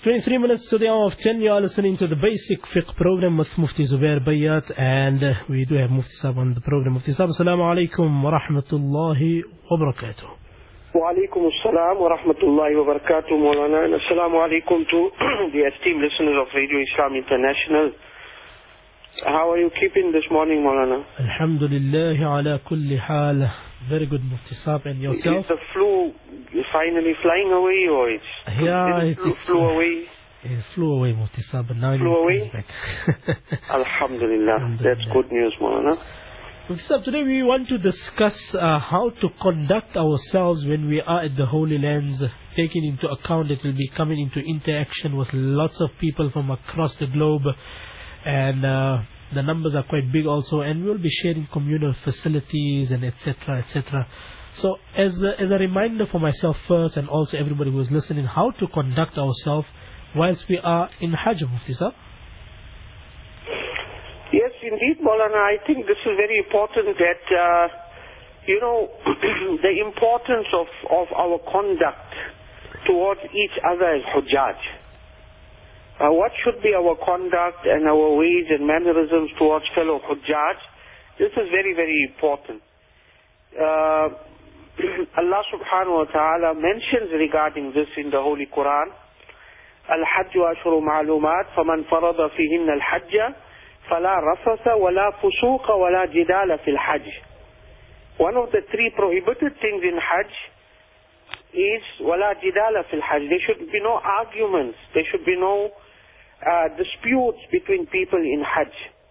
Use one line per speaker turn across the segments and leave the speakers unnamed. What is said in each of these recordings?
23 minutes to the hour of 10. You are listening to the Basic Fiqh program with Mufti Zubair Bayat, and we do have Mufti Sahib on the program. Mufti Sahib, assalamu alaikum wa rahmatullahi wa barakatuh.
Wa alaikum assalam wa rahmatullahi wa barakatuh, Maulana, and assalamu alaikum to the esteemed listeners of Radio Islam International. How are you keeping this morning, Maulana?
Alhamdulillah ala kulli hal. Very good, Mufti Sahib. And yourself?
Is the flu finally flying away, or it flew away?
It flew away, Mufti Sahib, but now it
flew
back.
Alhamdulillah. That's good news, Maulana.
Mufti Sahib, today we want to discuss how to conduct ourselves when we are at the Holy Lands, taking into account that we'll be coming into interaction with lots of people from across the globe, and the numbers are quite big also, and we'll be sharing communal facilities and etc. etc. So as a reminder for myself first, and also everybody who is listening, how to conduct ourselves whilst we are in Hajj, Mufti Sahib.
Yes, indeed, Maulana. I think this is very important that, the importance of our conduct towards each other as Hujjaj. What should be our conduct and our ways and mannerisms towards fellow Hujjaj? This is very, very important. Allah subhanahu wa ta'ala mentions regarding this in the Holy Quran. Al-Hajju ashru ma'lumat, faman farada fihinna al-Hajja, fala rafasa wala fusuqa wala jidala fil Hajj. One of the three prohibited things in Hajj is wala jidala fil Hajj. There should be no arguments. There should be no disputes between people in Hajj.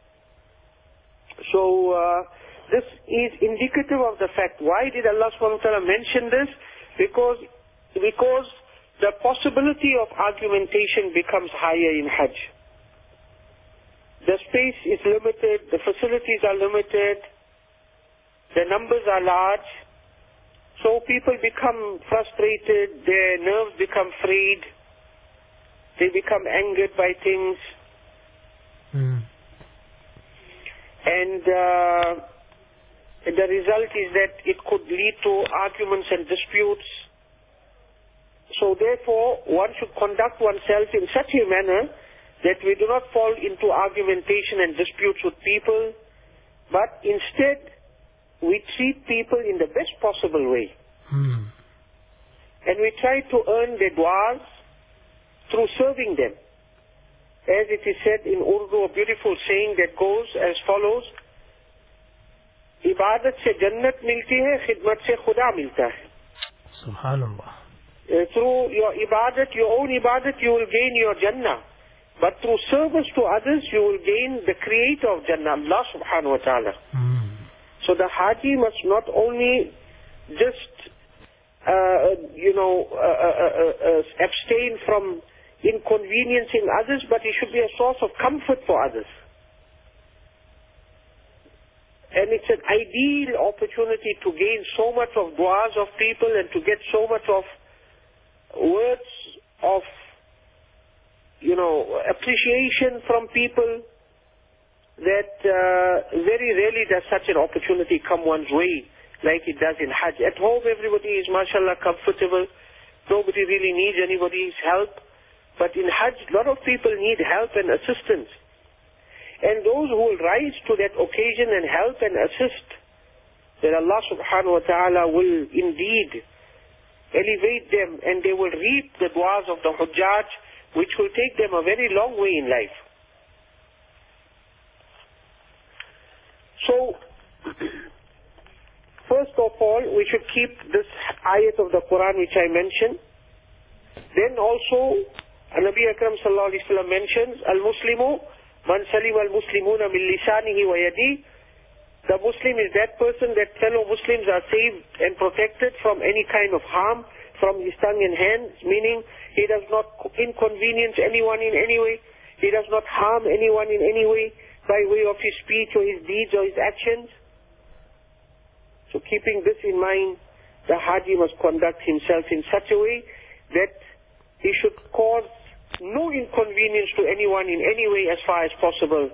So this is indicative of the fact. Why did Allah subhanahu wa ta'ala mention this? Because the possibility of argumentation becomes higher in Hajj. The space is limited, the facilities are limited, the numbers are large, so people become frustrated, their nerves become frayed, they become angered by things. And the result is that it could lead to arguments and disputes. So therefore, one should conduct oneself in such a manner that we do not fall into argumentation and disputes with people, but instead we treat people in the best possible way. And we try to earn their du'as through serving them. As it is said in Urdu, a beautiful saying that goes as follows: Ibadat se jannat milti hai, khidmat se khuda milta hai.
Subhanallah.
Through your ibadat, your own ibadat, you will gain your Jannah. But through service to others, you will gain the creator of Jannah, Allah subhanahu wa ta'ala. So the Haji must not only just abstain from inconveniencing others, but he should be a source of comfort for others. And it's an ideal opportunity to gain so much of du'as of people and to get so much of words of, appreciation from people that very rarely does such an opportunity come one's way like it does in Hajj. At home everybody is mashallah comfortable, nobody really needs anybody's help, but in Hajj a lot of people need help and assistance. And those who will rise to that occasion and help and assist, then Allah subhanahu wa ta'ala will indeed elevate them, and they will reap the du'as of the Hujjaj, which will take them a very long way in life. So, first of all, we should keep this ayat of the Quran which I mentioned. Then also, Nabi Akram sallallahu alaihi wasallam mentions, Al-Muslimu man salim al-Muslimuna min lisanihi wa yadi. The Muslim is that person that fellow Muslims are saved and protected from any kind of harm from his tongue and hands, meaning he does not inconvenience anyone in any way, he does not harm anyone in any way by way of his speech or his deeds or his actions. So keeping this in mind, the Haji must conduct himself in such a way that he should cause no inconvenience to anyone in any way as far as possible.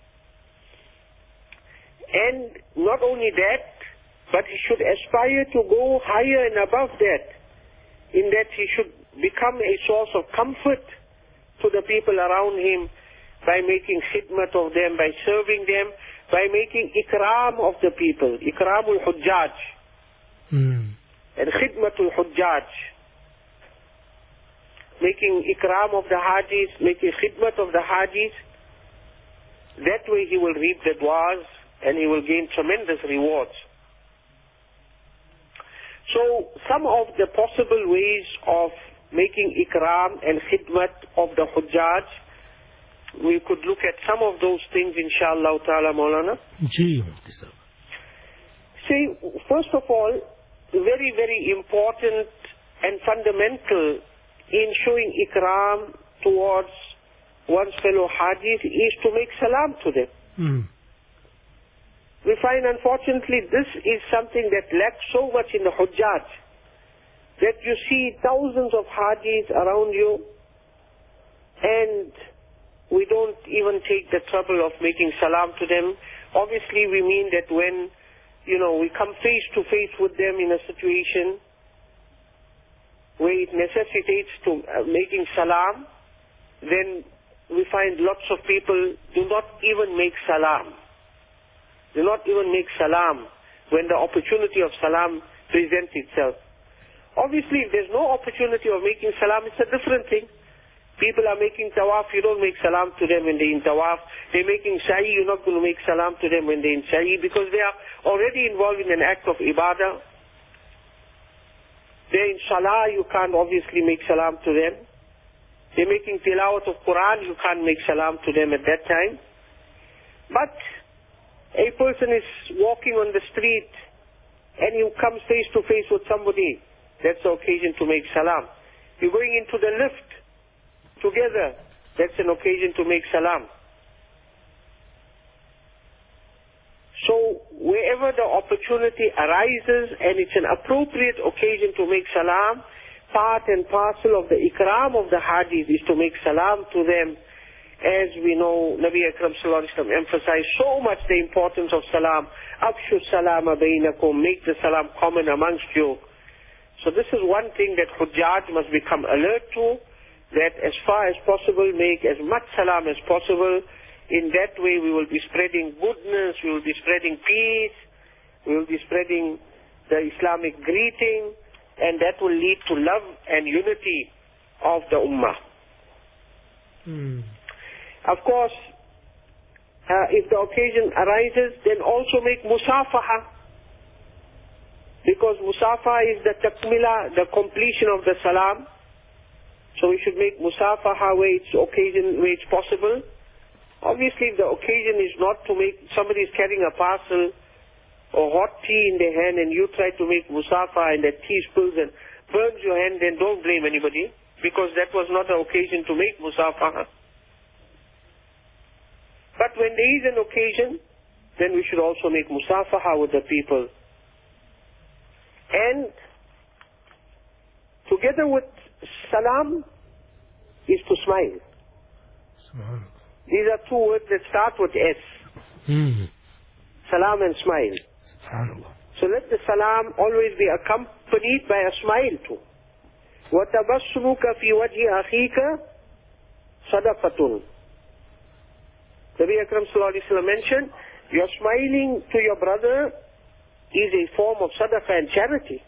And not only that, but he should aspire to go higher and above that, in that he should become a source of comfort to the people around him by making khidmat of them, by serving them, by making ikram of the people, ikramul hujjaj, and khidmatul hujjaj, making ikram of the hajis, making khidmat of the hajis. That way he will reap the du'as and he will gain tremendous rewards. So some of the possible ways of making ikram and khidmat of the hujjaj, we could look at some of those things, inshallah ta'ala, Maulana.
See,
first of all, very, very important and fundamental in showing ikram towards one's fellow hajis is to make salam to them. We find, unfortunately, this is something that lacks so much in the hujjaj, that you see thousands of hajis around you, and we don't even take the trouble of making salam to them. Obviously, we mean that when, we come face to face with them in a situation where it necessitates to making salam, then we find lots of people do not even make salam. Do not even make salam when the opportunity of salam presents itself. Obviously, if there's no opportunity of making salam, it's a different thing. People are making tawaf, you don't make salam to them when they're in tawaf. They're making sa'i, you're not going to make salam to them when they're in sa'i, because they are already involved in an act of ibadah. They're in salah, you can't obviously make salam to them. They're making tilawat of Quran, you can't make salam to them at that time. But a person is walking on the street and you come face to face with somebody, that's the occasion to make salam. You're going into the lift together, that's an occasion to make salam. So wherever the opportunity arises and it's an appropriate occasion to make salam, part and parcel of the ikram of the hajis is to make salam to them. As we know, Nabi Akram sallallahu alaihi wasallam emphasized so much the importance of salam. Afshu salama bainakum, make the salam common amongst you. So this is one thing that hujjaj must become alert to, that as far as possible, make as much salam as possible. In that way, we will be spreading goodness, we will be spreading peace, we will be spreading the Islamic greeting, and that will lead to love and unity of the ummah. Of course, if the occasion arises, then also make musafaha, because musafaha is the takmila, the completion of the salam. So we should make musafaha where it's occasion, where it's possible. Obviously, if the occasion is not to make, somebody is carrying a parcel or hot tea in their hand and you try to make musafaha and that tea spills and burns your hand, then don't blame anybody, because that was not the occasion to make musafaha. But when there is an occasion, then we should also make musafaha with the people. And together with salam is to smile. These are two words that start with S. Salam and smile. So let the salam always be accompanied by a smile too. وَتَبَسُّمُكَ فِي وَجْهِ أَخِيكَ صَدَقَةٌ. Nabi Akram sallallahu alaihi wasallam mentioned, your smiling to your brother is a form of sadaqah and charity.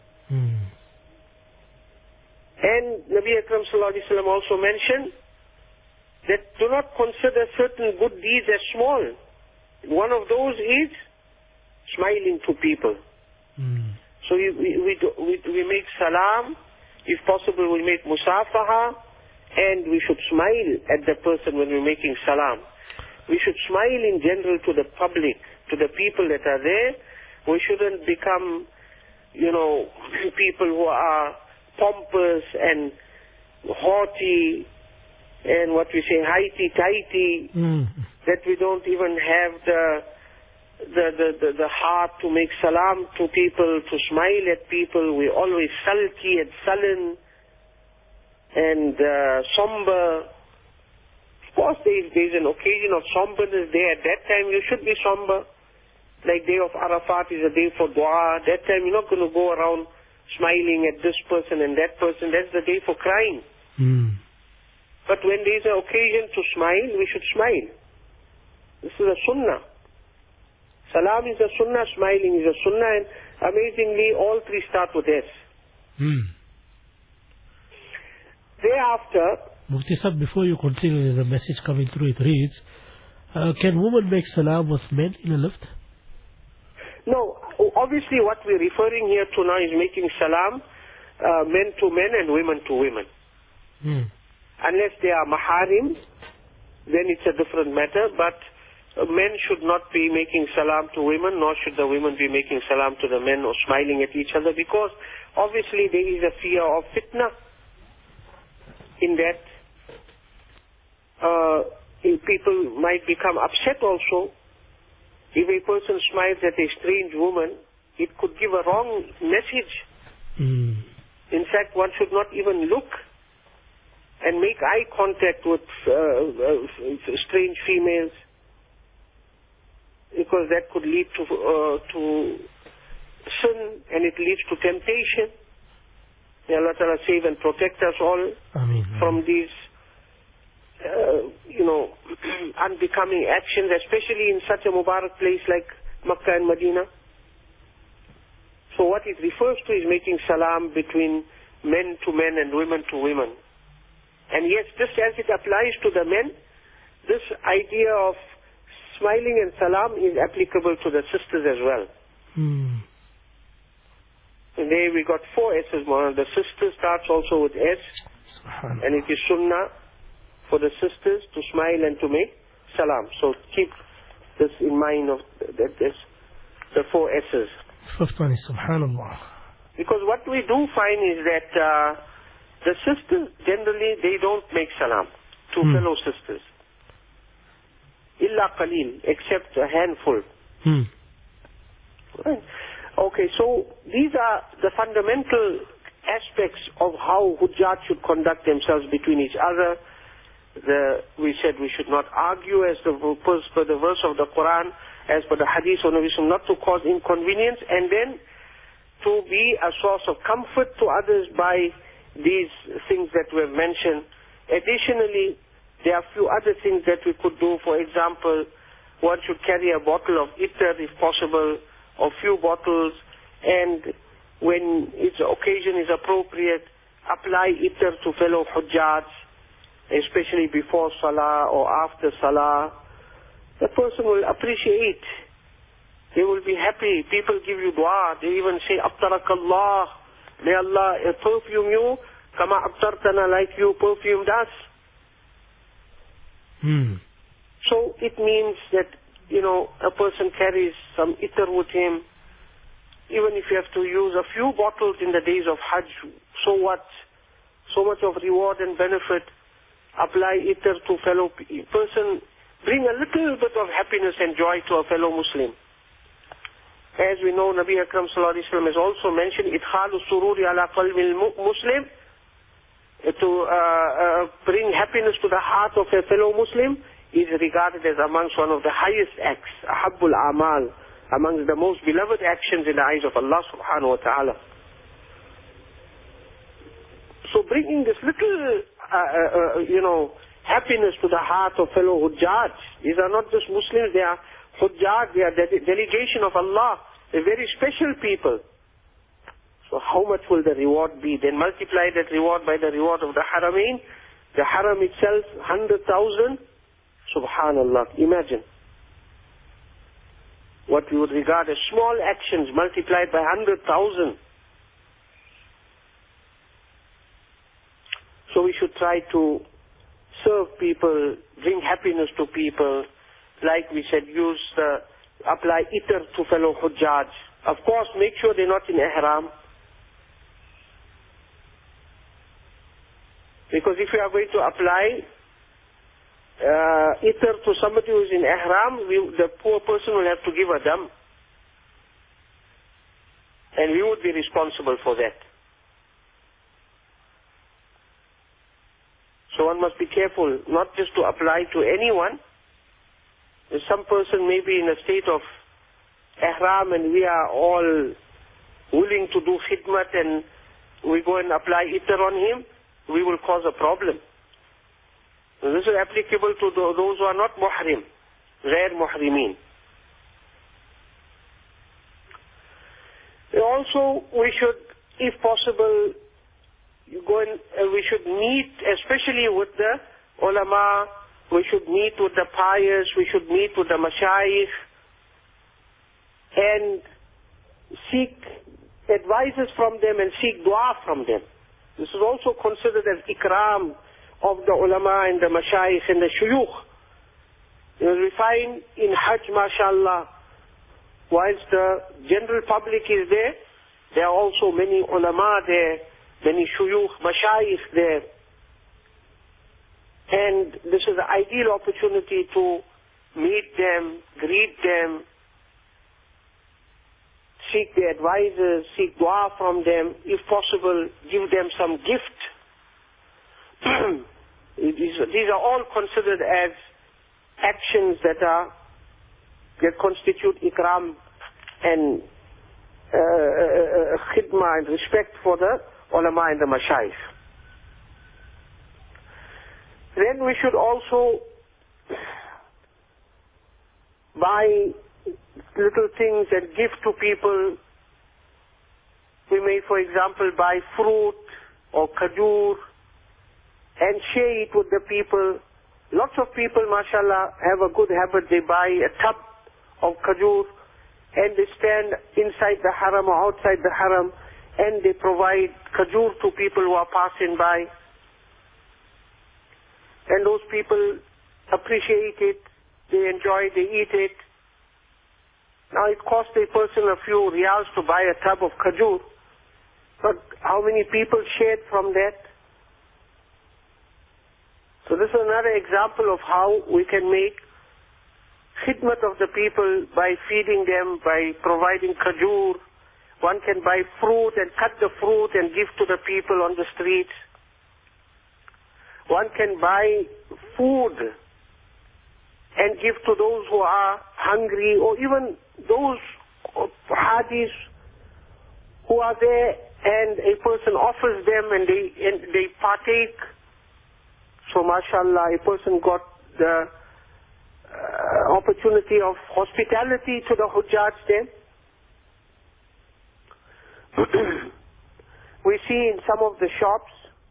And Nabi Akram sallallahu alaihi wasallam also mentioned that do not consider certain good deeds as small. One of those is smiling to people. So we make salam, if possible we make musafaha, and we should smile at the person when we're making salam. We should smile in general to the public, to the people that are there. We shouldn't become, people who are pompous and haughty and what we say, highty-tighty, that we don't even have the heart to make salam to people, to smile at people. We're always sulky and sullen and somber. Of course, there's an occasion of somberness there. At that time, you should be somber. Like day of Arafat is a day for dua. That time, you're not going to go around smiling at this person and that person. That's the day for crying. But when there is an occasion to smile, we should smile. This is a sunnah. Salam is a sunnah, smiling is a sunnah, and amazingly all three start with S. Thereafter,
Mufti Sahib, before you continue, there's a message coming through. It reads, can women make salam with men in a lift?
no, obviously what we're referring here to now is making salam men to men and women to women. Unless they are maharim, then it's a different matter, but men should not be making salam to women, nor should the women be making salam to the men or smiling at each other, because obviously there is a fear of fitna in that people might become upset also. If a person smiles at a strange woman, it could give a wrong message. In fact, one should not even look and make eye contact with strange females, because that could lead to sin, and it leads to temptation. May Allah Ta'ala save and protect us all from these unbecoming actions, especially in such a Mubarak place like Makkah and Medina. So what it refers to is making salam between men to men and women to women. And yes, just as it applies to the men, this idea of smiling and salam is applicable to the sisters as well. And there we got 4 S's. The sister starts also with S, and it is sunnah for the sisters to smile and to make salam. So keep this in mind, of that there's the 4 S's.
Subhanallah.
Because what we do find is that the sisters generally, they don't make salam to fellow sisters. Illa qaleel, except a handful. Right. Okay, so these are the fundamental aspects of how Hujjat should conduct themselves between each other. We said we should not argue as per the verse of the Quran, as per the hadith of Nabi Sallallahu, not to cause inconvenience, and then to be a source of comfort to others by these things that we have mentioned. Additionally, there are a few other things that we could do. For example, one should carry a bottle of itar if possible, or few bottles, and when its occasion is appropriate, apply itar to fellow Hujjats, especially before Salah or after Salah. The person will appreciate. They will be happy. People give you dua. They even say, Abtarakallah. May Allah perfume you, kama abtartana, like you perfumed us. So it means that, a person carries some itar with him. Even if you have to use a few bottles in the days of Hajj, so what? So much of reward and benefit. Apply itar to fellow person. Bring a little bit of happiness and joy to a fellow Muslim. As we know, Nabi Akram Sallallahu Alaihi Wasallam has also mentioned, Idkhalu sururi ala qalbi Muslim, to bring happiness to the heart of a fellow Muslim, is regarded as amongst one of the highest acts, ahabbul amal, amongst the most beloved actions in the eyes of Allah subhanahu wa ta'ala. So bringing this little, happiness to the heart of fellow Hujjat. These are not just Muslims, they are Hujjat, they are delegation of Allah, a very special people. So how much will the reward be? Then multiply that reward by the reward of the Haramain. The Haram itself, 100,000. Subhanallah, imagine. What we would regard as small actions multiplied by 100,000. So we should try to serve people, bring happiness to people. Like we said, apply itar to fellow Hujjaj. Of course, make sure they're not in ihram. Because if you are going to apply itar to somebody who is in ihram, the poor person will have to give a dam. And we would be responsible for that. So one must be careful, not just to apply to anyone. If some person may be in a state of ihram and we are all willing to do khidmat and we go and apply itar on him, we will cause a problem. This is applicable to those who are not muhrim, ghair muhrimin. Also, we should, if possible, we should meet, especially with the ulama, we should meet with the pious, we should meet with the mashayikh, and seek advices from them and seek dua from them. This is also considered as ikram of the ulama and the mashayikh and the shuyukh. We find in Hajj, mashallah, whilst the general public is there are also many ulama there, many shuyukh, mashayikh there. And this is an ideal opportunity to meet them, greet them, seek their advices, seek dua from them, if possible, give them some gift. These are all considered as actions that constitute ikram and khidmah and respect for the ulama and the mashayikh. Then we should also buy little things and give to people. We may, for example, buy fruit or khajoor and share it with the people. Lots of people, mashallah, have a good habit. They buy a tub of khajoor and they stand inside the haram or outside the haram and they provide khajoor to people who are passing by. And those people appreciate it, they enjoy it, they eat it. Now it costs a person a few riyals to buy a tub of khajoor, but how many people shared from that? So this is another example of how we can make khidmat of the people by feeding them, by providing khajoor. One can buy fruit and cut the fruit and give to the people on the streets. One can buy food and give to those who are hungry, or even those hajis who are there and a person offers them and they partake. So mashallah, a person got the opportunity of hospitality to the Hujjaj there. We see in some of the shops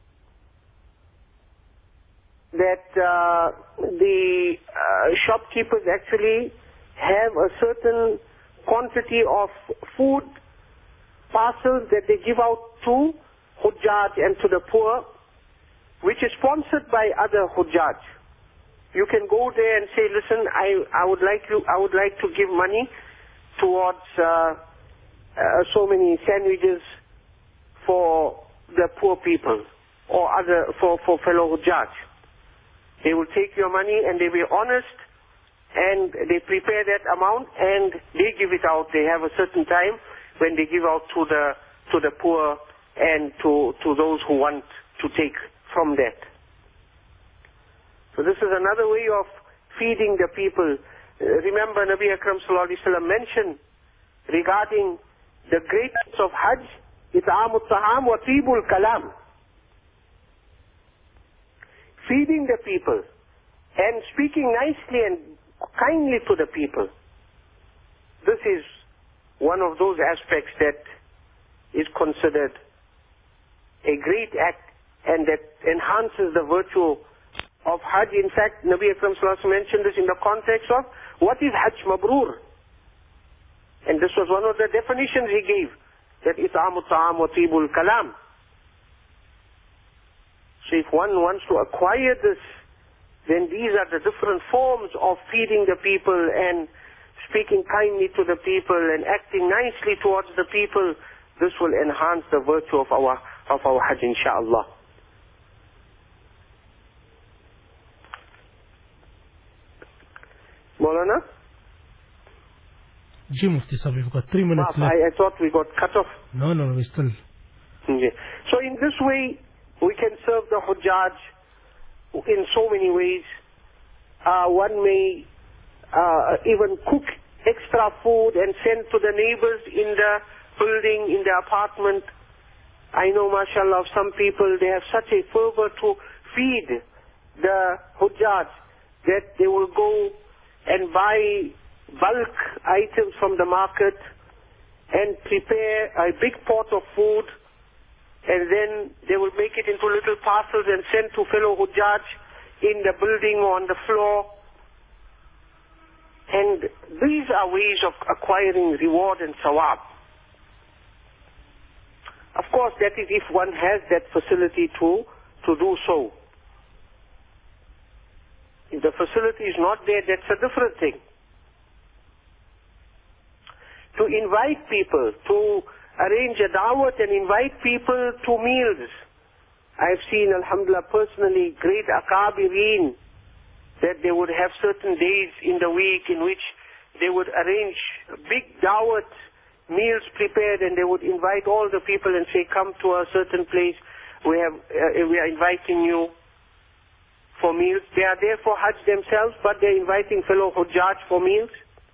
that the shopkeepers actually have a certain quantity of food parcels that they give out to Hujjaj and to the poor, which is sponsored by other Hujjaj. You can go there and say, listen, I would like to give money towards so many sandwiches for the poor people or for fellow Hujjaj. They will take your money and they will be honest and they prepare that amount and they give it out. They have a certain time when they give out to the poor and to those who want to take from that. So this is another way of feeding the people. Remember Nabi Akram sallallahu alaihi wasallam mentioned regarding the greatness of Hajj, it'amut ta'am wa tibul kalam. Feeding the people and speaking nicely and kindly to the people. This is one of those aspects that is considered a great act and that enhances the virtue of Hajj. In fact, Nabi Akram sallallahu alaihi wasallam mentioned this in the context of what is Hajj Mabrur. And this was one of the definitions he gave, that it'amut ta'am wa tibul kalam. So if one wants to acquire this, then these are the different forms of feeding the people and speaking kindly to the people and acting nicely towards the people. This will enhance the virtue of our Hajj, inshaAllah. Maulana?
Ji Mufti Sahib, we've got 3 minutes left.
I thought we got cut off.
No, we still.
Yeah. So in this way, we can serve the Hujjaj in so many ways. One may even cook extra food and send to the neighbors in the building, in the apartment. I know, mashallah, of some people, they have such a fervor to feed the Hujjaj that they will go and buy bulk items from the market and prepare a big pot of food, and then they will make it into little parcels and send to fellow Hujjaj in the building or on the floor. And these are ways of acquiring reward and sawab. Of course, that is if one has that facility to do so. If the facility is not there, that's a different thing. To invite people, to arrange a da'wat and invite people to meals. I've seen, alhamdulillah, personally, great akabireen, that they would have certain days in the week in which they would arrange big da'wat meals prepared, and they would invite all the people and say, come to a certain place, we are inviting you for meals. They are there for Hajj themselves, but they're inviting fellow Hujjaj for meals.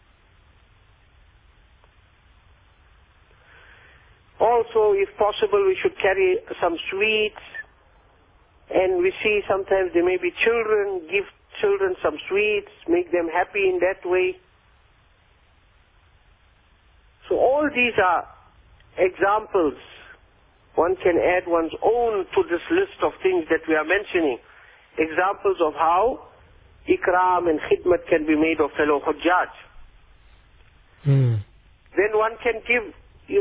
Also, if possible, we should carry some sweets, and we see sometimes there may be children, give children some sweets, make them happy in that way. So all these are examples. One can add one's own to this list of things that we are mentioning. Examples of how ikram and khidmat can be made of fellow Hujjaj. Then one can give,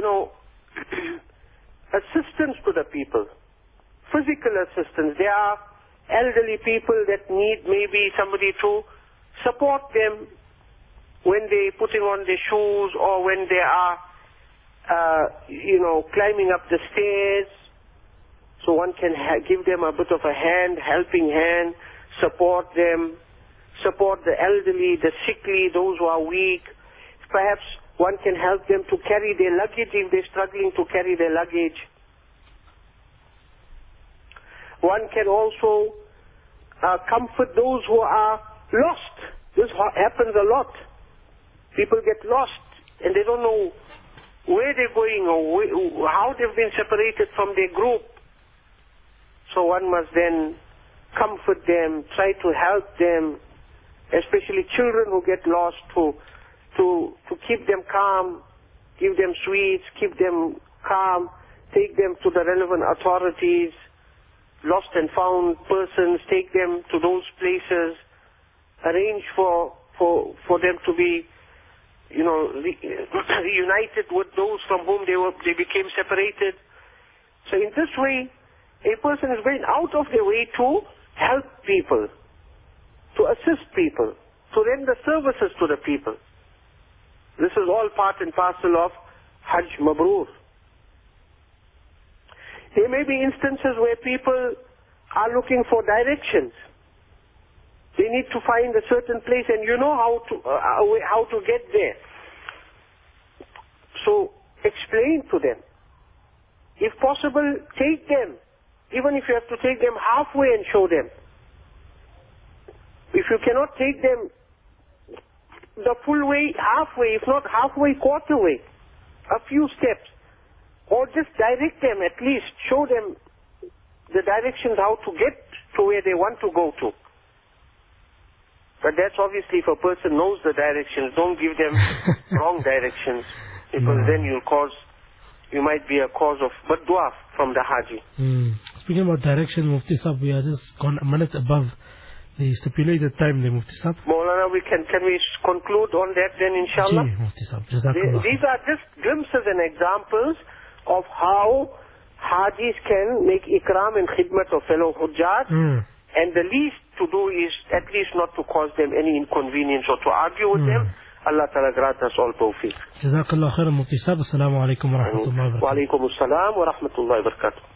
assistance to the people. Physical assistance. There are elderly people that need maybe somebody to support them when they're putting on their shoes or when they are, climbing up the stairs. So one can give them a bit of a hand, helping hand, support them, support the elderly, the sickly, those who are weak. Perhaps one can help them to carry their luggage if they're struggling to carry their luggage. One can also comfort those who are lost. This happens a lot. People get lost and they don't know where they're going or how they've been separated from their group. So one must then comfort them, try to help them, especially children who get lost, to keep them calm, give them sweets, keep them calm, take them to the relevant authorities, lost and found persons, take them to those places, arrange for them to be, reunited with those from whom they became separated. So in this way, a person is going out of their way to help people, to assist people, to render services to the people. This is all part and parcel of Hajj Mabrur. There may be instances where people are looking for directions. They need to find a certain place and you know how to get there. So explain to them. If possible, take them. Even if you have to take them halfway and show them. If you cannot take them the full way, halfway, if not halfway, quarter way, a few steps, or just direct them at least, show them the directions how to get to where they want to go to. But that's obviously if a person knows the directions, don't give them wrong directions, because then you might be a cause of baddu'a from the Haji.
Speaking about direction, Mufti Sahib, we are just gone a minute above the stipulated time, the Mufti Sahib.
Maulana, can we conclude on that then, inshallah?
Mufti Sahib, Jazakallah.
These are just glimpses and examples of how Hajis can make ikram and khidmat of fellow Hujjaj, and the least to do is at least not to cause them any inconvenience or to argue with them. Allah Ta'ala grant us all tawfiq.
Jazakallah khairan, Mufti Sahib. Assalamu alaikum wa rahmatullahi wa barakatuh.
Wa alaikum assalam wa rahmatullahi wa barakatuh.